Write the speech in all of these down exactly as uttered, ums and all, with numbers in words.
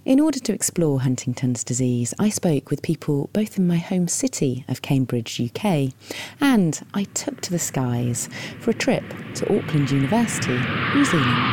In order to explore Huntington's disease, I spoke with people both in my home city of Cambridge, U K, and I took to the skies for a trip to Auckland University, New Zealand.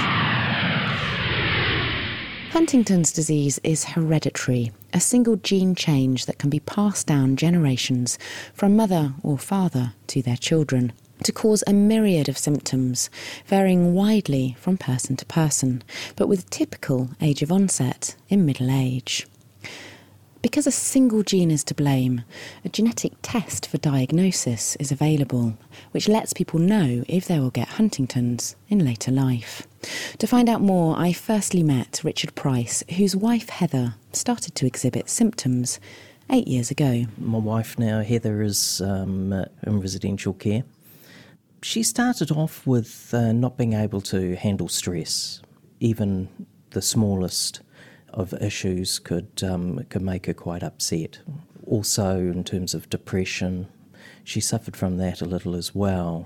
Huntington's disease is hereditary, a single gene change that can be passed down generations from mother or father to their children, to cause a myriad of symptoms, varying widely from person to person, but with typical age of onset in middle age. Because a single gene is to blame, a genetic test for diagnosis is available, which lets people know if they will get Huntington's in later life. To find out more, I firstly met Richard Price, whose wife Heather started to exhibit symptoms eight years ago. My wife now, Heather, is um, in residential care. She started off with uh, not being able to handle stress. Even the smallest of issues could um, could make her quite upset. Also, in terms of depression, she suffered from that a little as well.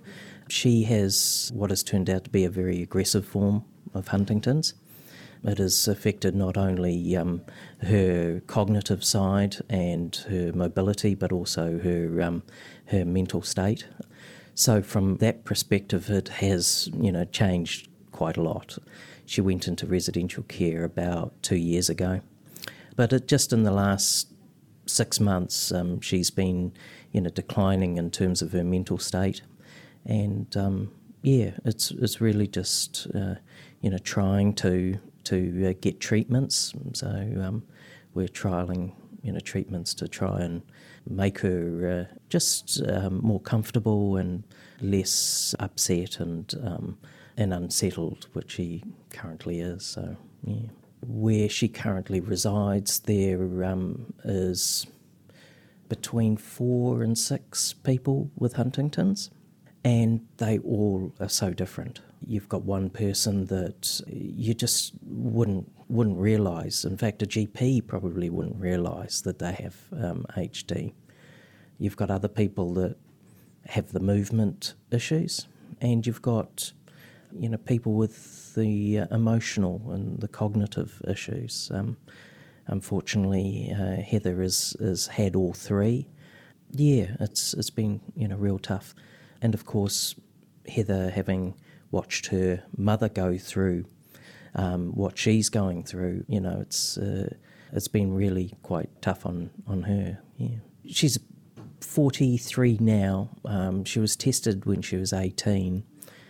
She has what has turned out to be a very aggressive form of Huntington's. It has affected not only um, her cognitive side and her mobility, but also her um, her mental state. So from that perspective, it has, you know, changed quite a lot. She went into residential care about two years ago. But it, just in the last six months, um, she's been, you know, declining in terms of her mental state. And, um, yeah, it's it's really just, uh, you know, trying to, to uh, get treatments. So um, we're trialling, you know, treatments to try and make her uh, just um, more comfortable and less upset and um, and unsettled, which she currently is. So, yeah. Where she currently resides, there um, is between four and six people with Huntington's, and they all are so different. You've got one person that you just wouldn't wouldn't realise. In fact, a G P probably wouldn't realise that they have um, H D. You've got other people that have the movement issues, and you've got, you know, people with the uh, emotional and the cognitive issues. Um, unfortunately, uh, Heather has has had all three. Yeah, it's it's been, you know, real tough, and of course, Heather having watched her mother go through um, what she's going through, you know, it's uh, it's been really quite tough on, on her. Yeah, she's forty-three now. Um, she was tested when she was eighteen,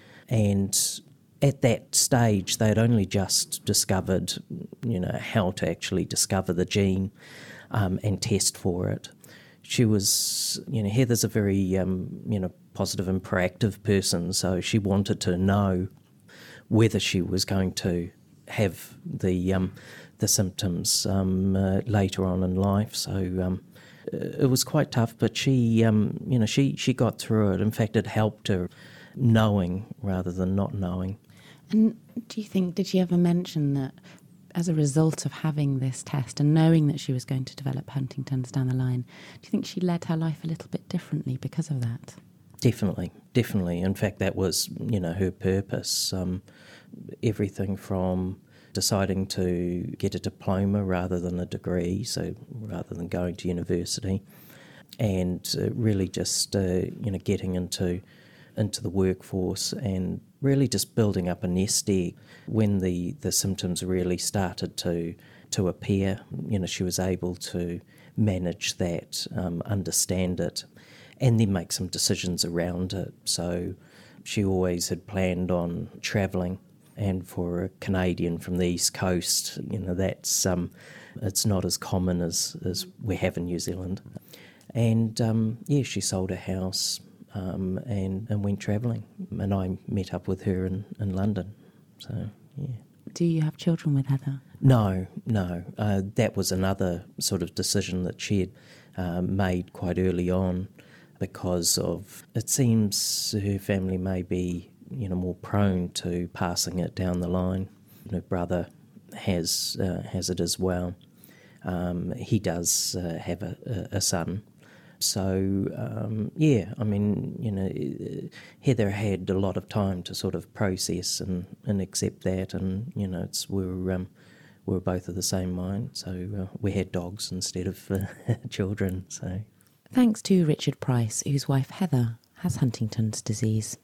and at that stage they had only just discovered, you know, how to actually discover the gene um, and test for it. She was, you know, Heather's a very, um, you know, positive and proactive person, so she wanted to know whether she was going to have the um, the symptoms um, uh, later on in life. So um, it was quite tough, but she, um, you know, she, she got through it. In fact, it helped her knowing rather than not knowing. And do you think, did she ever mention that as a result of having this test and knowing that she was going to develop Huntington's down the line, do you think she led her life a little bit differently because of that? Definitely, definitely. In fact, that was, you know, her purpose. Um, everything from deciding to get a diploma rather than a degree, so rather than going to university, and uh, really just, uh, you know, getting into into the workforce and really just building up a nest egg. When the, the symptoms really started to to appear, you know, she was able to manage that, um, understand it, and then make some decisions around it. So she always had planned on travelling, and for a Canadian from the East Coast, you know, that's um, it's not as common as, as we have in New Zealand. And um, yeah, she sold her house um, and, and went travelling, and I met up with her in, in London. So yeah. Do you have children with Heather? No, no. Uh, that was another sort of decision that she had uh, made quite early on, because of, it seems her family may be, you know, more prone to passing it down the line. Her brother has uh, has it as well. Um, he does uh, have a, a son. So, um, yeah, I mean, you know, Heather had a lot of time to sort of process and, and accept that, and, you know, it's we're um, we were both of the same mind, so uh, we had dogs instead of uh, children. So thanks to Richard Price, whose wife Heather has Huntington's disease.